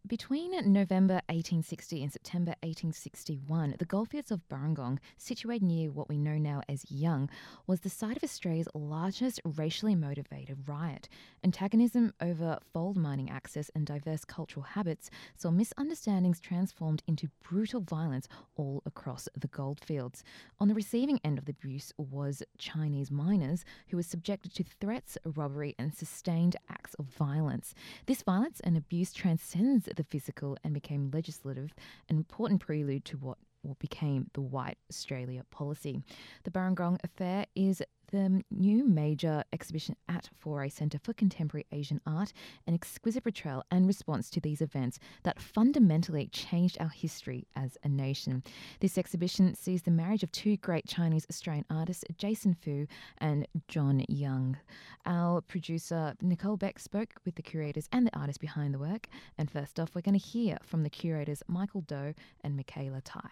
Between November 1860 and September 1861, the goldfields of Barongong, situated near what we know now as Young, was the site of Australia's largest racially motivated riot. Antagonism over fold mining access and diverse cultural habits saw misunderstandings transformed into brutal violence all across the goldfields. On the receiving end of the abuse was Chinese miners who were subjected to threats, robbery, and sustained acts of violence. This violence and abuse transcends the physical and became legislative, an important prelude to what became the White Australia policy. The Barongong Affair is the new major exhibition at 4A Centre for Contemporary Asian Art, an exquisite portrayal and response to these events that fundamentally changed our history as a nation. This exhibition sees the marriage of two great Chinese-Australian artists, Jason Fu and John Young. Our producer, Nicole Beck, spoke with the curators and the artists behind the work. And first off, we're going to hear from the curators, Michael Doe and Michaela Tai.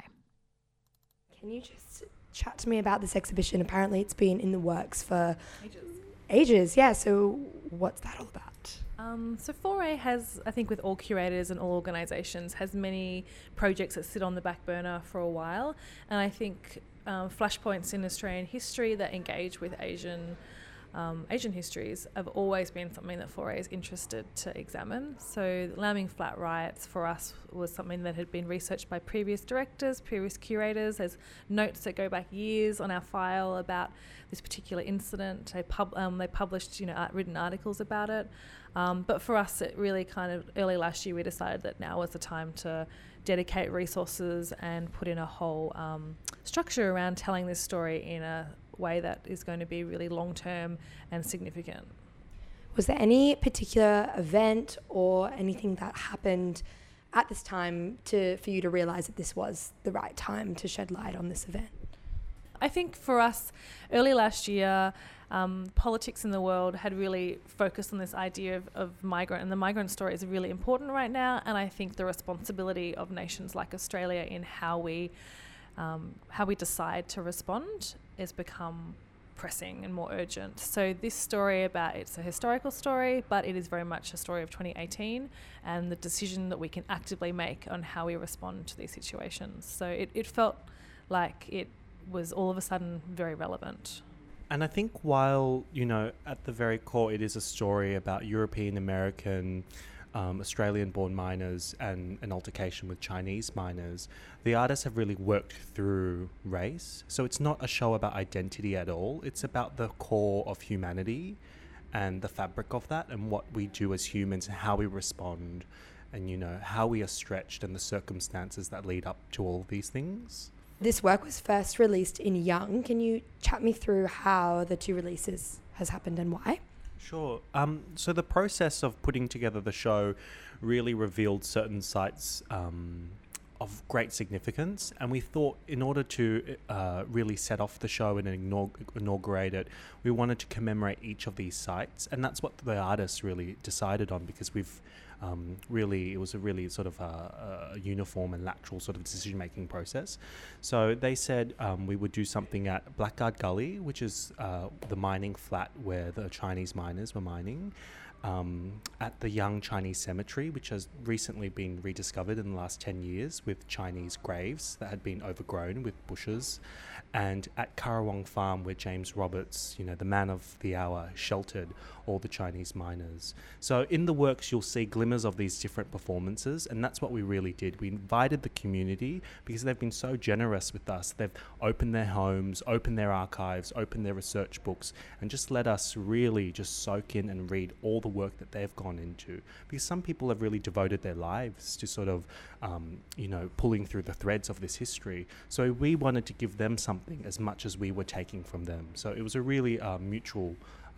Can you just chat to me about this exhibition? Apparently it's been in the works for ages. Yeah, so what's that all about? So 4A has, I think with all curators and all organisations, has many projects that sit on the back burner for a while. And I think flashpoints in Australian history that engage with Asian histories have always been something that 4A is interested to examine. So Lambing Flat riots for us was something that had been researched by previous directors, previous curators. There's notes that go back years on our file about this particular incident. They published written articles about it. But for us, it really kind of early last year we decided that now was the time to dedicate resources and put in a whole structure around telling this story in a way that is going to be really long-term and significant. Was there any particular event or anything that happened at this time for you to realise that this was the right time to shed light on this event? I think for us, early last year, politics in the world had really focused on this idea of migrant, and the migrant story is really important right now, and I think the responsibility of nations like Australia in how we decide to respond has become pressing and more urgent. So this story it's a historical story, but it is very much a story of 2018 and the decision that we can actively make on how we respond to these situations. So it felt like it was all of a sudden very relevant. And I think while, at the very core it is a story about European American Australian-born miners and an altercation with Chinese miners, the artists have really worked through race. So it's not a show about identity at all. It's about the core of humanity and the fabric of that and what we do as humans and how we respond and, how we are stretched and the circumstances that lead up to all these things. This work was first released in Young. Can you chat me through how the two releases has happened and why? Sure. So the process of putting together the show really revealed certain sites of great significance, and we thought in order to really set off the show and inaugurate it, we wanted to commemorate each of these sites, and that's what the artists really decided on, because we've it was a really sort of a uniform and lateral sort of decision-making process. So they said we would do something at Blackguard Gully, which is the mining flat where the Chinese miners were mining, at the Young Chinese Cemetery, which has recently been rediscovered in the last 10 years with Chinese graves that had been overgrown with bushes, and at Currawong Farm, where James Roberts, the man of the hour, sheltered all the Chinese miners. So in the works, you'll see glimmers of these different performances, and that's what we really did. We invited the community because they've been so generous with us. They've opened their homes, opened their archives, opened their research books, and just let us really just soak in and read all the work that they've gone into. Because some people have really devoted their lives to sort of, pulling through the threads of this history. So we wanted to give them something as much as we were taking from them. So it was a really mutual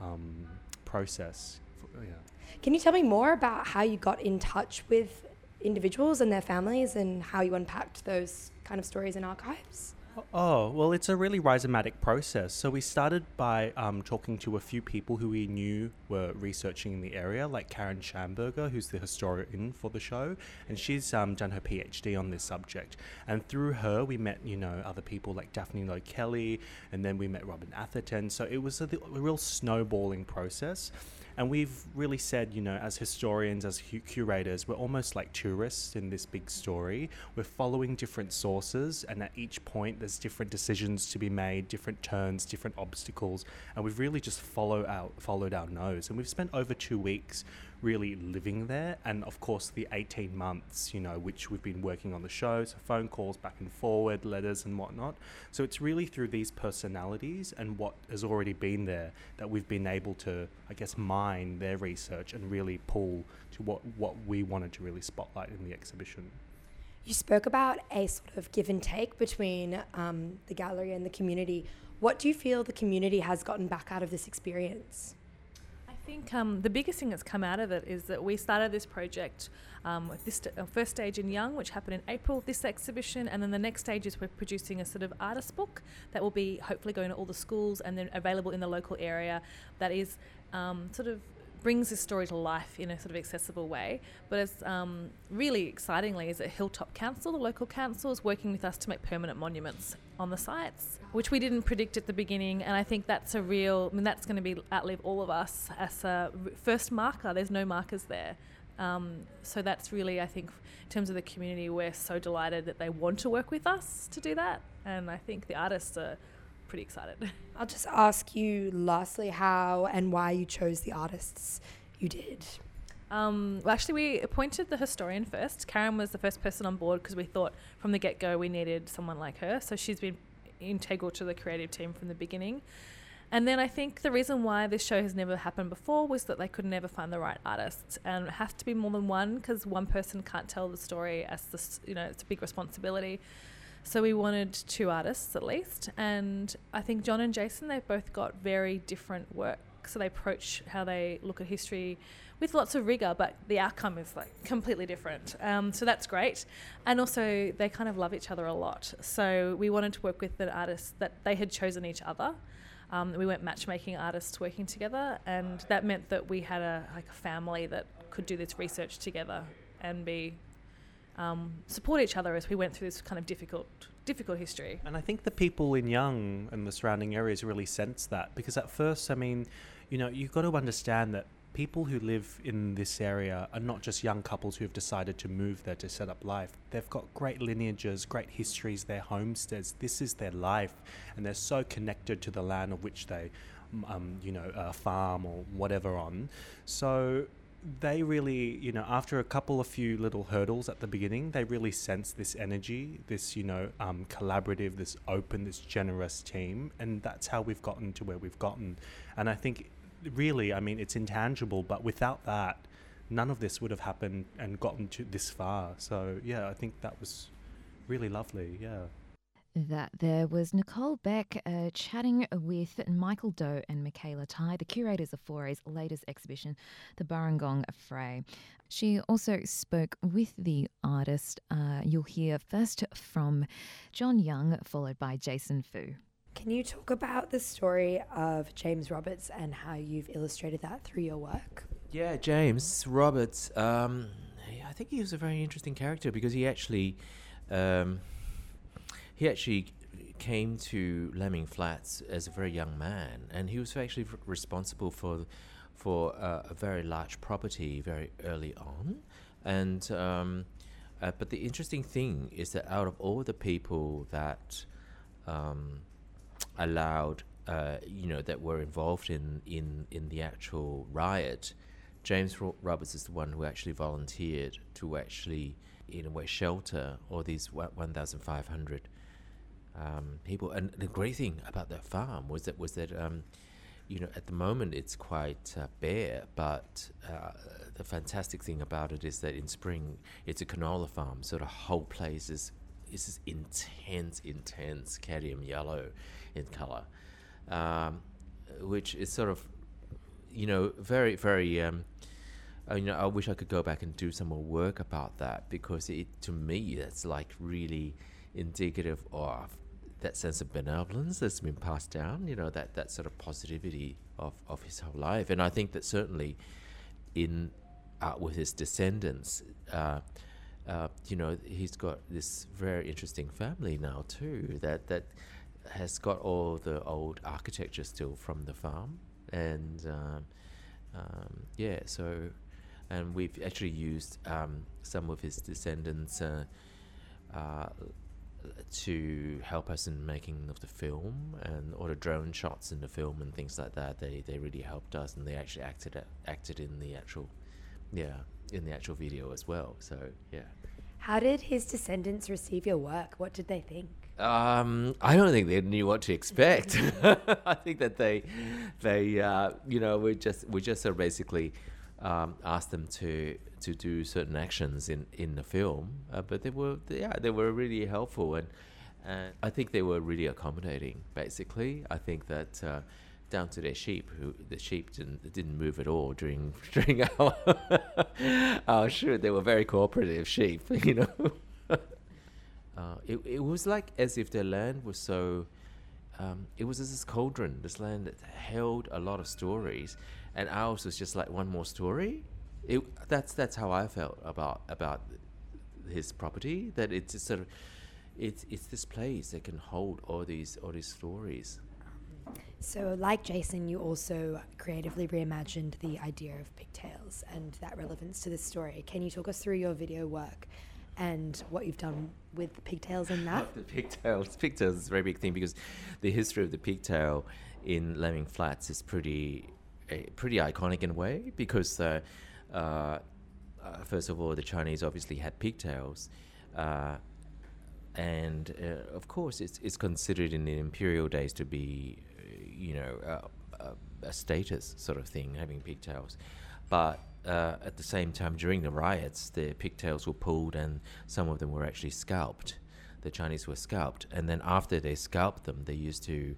process. Can you tell me more about how you got in touch with individuals and their families and how you unpacked those kind of stories in archives? Oh, well, it's a really rhizomatic process. So we started by talking to a few people who we knew were researching in the area, like Karen Schamberger, who's the historian for the show, and she's done her PhD on this subject. And through her, we met, other people like Daphne Lowe Kelly, and then we met Robin Atherton. So it was a real snowballing process. And we've really said, as historians, as curators, we're almost like tourists in this big story. We're following different sources, and at each point there's different decisions to be made, different turns, different obstacles, and we've really just followed our nose. And we've spent over 2 weeks really living there, and of course the 18 months, which we've been working on the show, so phone calls back and forward, letters and whatnot. So it's really through these personalities and what has already been there that we've been able to, I guess, mine their research and really pull to what we wanted to really spotlight in the exhibition. You spoke about a sort of give and take between the gallery and the community. What do you feel the community has gotten back out of this experience? I think the biggest thing that's come out of it is that we started this project with this first stage in Young, which happened in April, this exhibition, and then the next stage is we're producing a sort of artist book that will be hopefully going to all the schools and then available in the local area that is sort of brings this story to life in a sort of accessible way. But as really excitingly is that Hilltop Council, the local council, is working with us to make permanent monuments on the sites, which we didn't predict at the beginning. And I think that's that's going to outlive all of us as a first marker. There's no markers there. So that's really, I think, in terms of the community, we're so delighted that they want to work with us to do that. And I think the artists are pretty excited. I'll just ask you lastly how and why you chose the artists you did. Well, actually, we appointed the historian first. Karen was the first person on board because we thought from the get-go we needed someone like her. So she's been integral to the creative team from the beginning. And then I think the reason why this show has never happened before was that they could never find the right artists. And it has to be more than one because one person can't tell the story as it's a big responsibility. So we wanted 2 artists at least. And I think John and Jason, they've both got very different work. So they approach how they look at history with lots of rigour, but the outcome is like completely different. So that's great. And also they kind of love each other a lot. So we wanted to work with the artists that they had chosen each other. We weren't matchmaking artists working together, and that meant that we had a family that could do this research together and support each other as we went through this kind of difficult history. And I think the people in Young and the surrounding areas really sense that, because at first, you've got to understand that people who live in this area are not just young couples who have decided to move there to set up life. They've got great lineages, great histories, their homesteads. This is their life, and they're so connected to the land of which they, farm or whatever on. So they really, after a few little hurdles at the beginning, they really sense this energy, this, collaborative, this open, this generous team. And that's how we've gotten to where we've gotten. And I think really, it's intangible, but without that, none of this would have happened and gotten to this far. So, yeah, I think that was really lovely, yeah. That there was Nicole Beck chatting with Michael Doe and Michaela Tai, the curators of Foray's latest exhibition, The Barangong Fray. She also spoke with the artist. You'll hear first from John Young, followed by Jason Fu. Can you talk about the story of James Roberts and how you've illustrated that through your work? Yeah, James Roberts, I think he was a very interesting character because he actually came to Lemming Flats as a very young man, and he was actually responsible for a very large property very early on. And but the interesting thing is that out of all the people that allowed, that were involved in the actual riot, James Roberts is the one who actually volunteered to actually, in a way, shelter all these 1,500 people. And the great thing about that farm was that at the moment it's quite bare, but the fantastic thing about it is that in spring it's a canola farm, so the whole place is this intense cadmium yellow in colour, which is sort of, very, very, I wish I could go back and do some more work about that, because to me, that's like really indicative of that sense of benevolence that's been passed down, that sort of positivity of his whole life. And I think that certainly with his descendants, he's got this very interesting family now too, that has got all the old architecture still from the farm, and Yeah, so, and we've actually used some of his descendants to help us in making of the film, and all the drone shots in the film and things like that. They really helped us, and they actually acted in the actual video as well. So yeah. How did his descendants receive your work? What did they think? I don't think they knew what to expect. I think that they we just sort of basically asked them to do certain actions in the film, but they were really helpful, and I think they were really accommodating. Basically, I think that down to their sheep, the sheep didn't move at all during our shoot. They were very cooperative sheep, you know. It was like as if their land was so. It was this cauldron, this land that held a lot of stories, and ours was just like one more story. That's how I felt about his property. That it's just sort of, it's this place that can hold all these stories. So, like Jason, you also creatively reimagined the idea of pigtails and that relevance to this story. Can you talk us through your video work and what you've done with the pigtails in that? The pigtails is a very big thing, because the history of the pigtail in Lemming Flats is pretty iconic in a way, because first of all, the Chinese obviously had pigtails, and of course it's considered in the imperial days to be a status sort of thing, having pigtails. But at the same time, during the riots, the pigtails were pulled and some of them were actually scalped. The Chinese were scalped, and then after they scalped them, they used to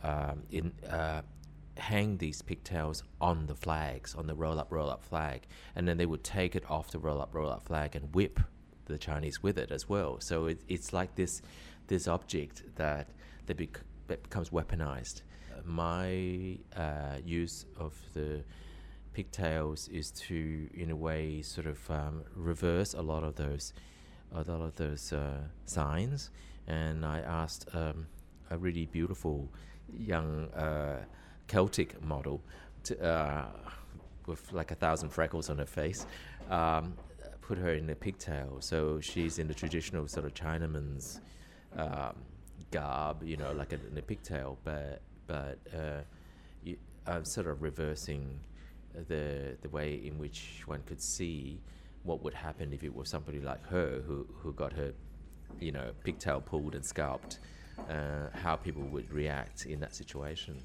hang these pigtails on the flags, on the roll-up flag, and then they would take it off the roll-up flag and whip the Chinese with it as well. So it's like this object that becomes weaponized. My use of the pigtails is to, in a way, sort of reverse a lot of those signs, and I asked a really beautiful young Celtic model with like 1,000 freckles on her face, put her in a pigtail, so she's in the traditional sort of Chinaman's garb, like in a pigtail, but I'm sort of reversing the way in which one could see what would happen if it was somebody like her who got her, pigtail pulled and scalped, how people would react in that situation.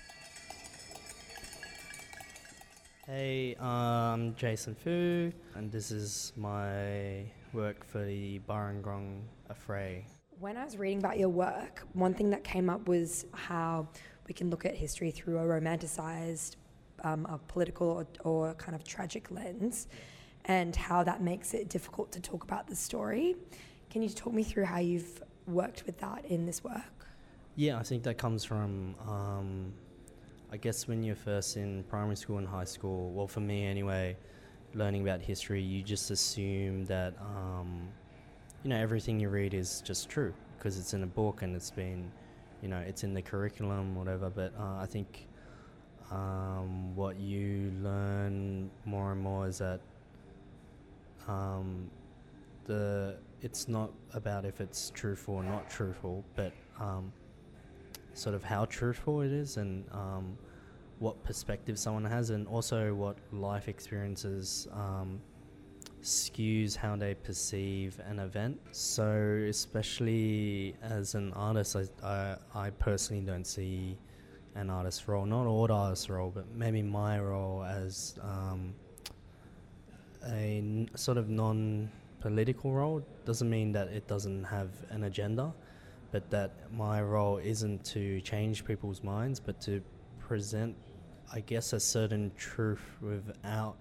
Hey, I'm Jason Fu, and this is my work for the Barangong Affray. When I was reading about your work, one thing that came up was how we can look at history through a romanticized, a political or kind of tragic lens, and how that makes it difficult to talk about the story. Can you talk me through how you've worked with that in this work? Yeah, I think that comes from, I guess when you're first in primary school and high school, well, for me anyway, learning about history, you just assume that, everything you read is just true because it's in a book and it's been, it's in the curriculum, whatever. But I think what you learn more and more is that it's not about if it's truthful or not truthful, but sort of how truthful it is, and what perspective someone has, and also what life experiences skews how they perceive an event. So especially as an artist, I personally don't see an artist's role, not all artists' role, but maybe my role as a sort of non-political role. Doesn't mean that it doesn't have an agenda, but that my role isn't to change people's minds, but to present, I guess, a certain truth without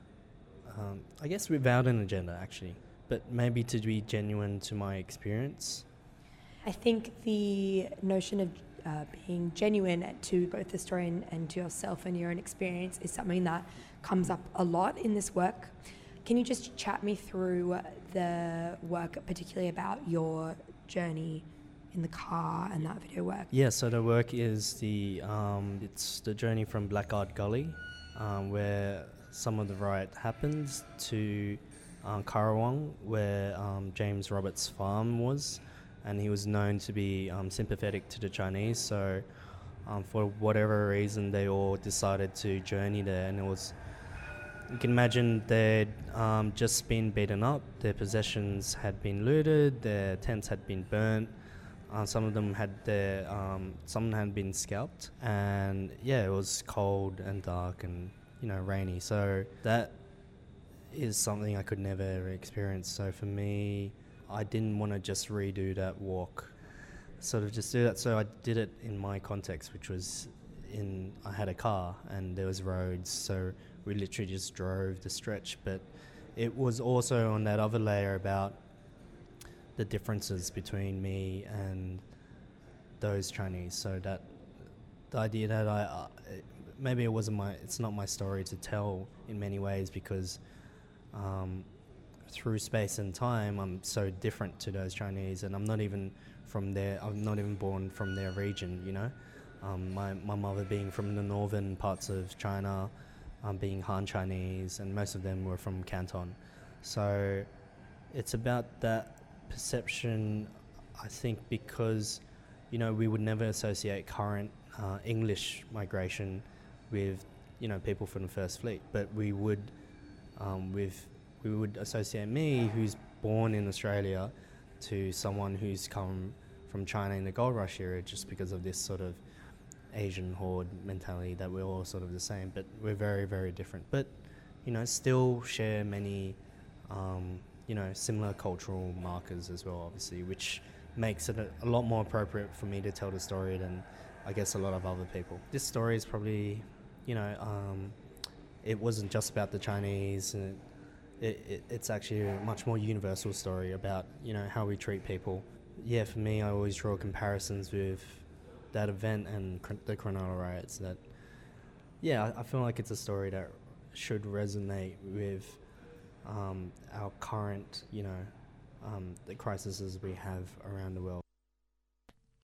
an agenda, actually, but maybe to be genuine to my experience. I think the notion of being genuine to both the story and to yourself and your own experience is something that comes up a lot in this work. Can you just chat me through the work, particularly about your journey in the car and that video work? Yeah, so the work is it's the journey from Blackguard Gully where some of the riot happens, to Karawang, where James Roberts' farm was, and he was known to be sympathetic to the Chinese. So for whatever reason, they all decided to journey there, and it was, you can imagine, they'd just been beaten up, their possessions had been looted, their tents had been burnt, some of them had some had been scalped, and yeah, it was cold and dark and rainy. So that is something I could never experience. So for me, I didn't want to just redo that walk, sort of just do that. So I did it in my context, which was I had a car and there was roads, so we literally just drove the stretch. But it was also on that other layer about the differences between me and those Chinese. So that the idea that maybe it's not my story to tell in many ways, because through space and time I'm so different to those Chinese, and I'm not even born from their region, my mother being from the northern parts of China, being Han Chinese, and most of them were from Canton. So it's about that perception, I think, because we would never associate current English migration with people from the First Fleet, but we would associate me, who's born in Australia, to someone who's come from China in the Gold Rush era, just because of this sort of Asian horde mentality, that we're all sort of the same, but we're very, very different. But still share many similar cultural markers as well, obviously, which makes it a lot more appropriate for me to tell the story than I guess a lot of other people. This story is probably, it wasn't just about the Chinese, and it's actually a much more universal story about, how we treat people. Yeah, for me, I always draw comparisons with that event and the Cronulla riots. That, I feel like it's a story that should resonate with our current, the crises we have around the world.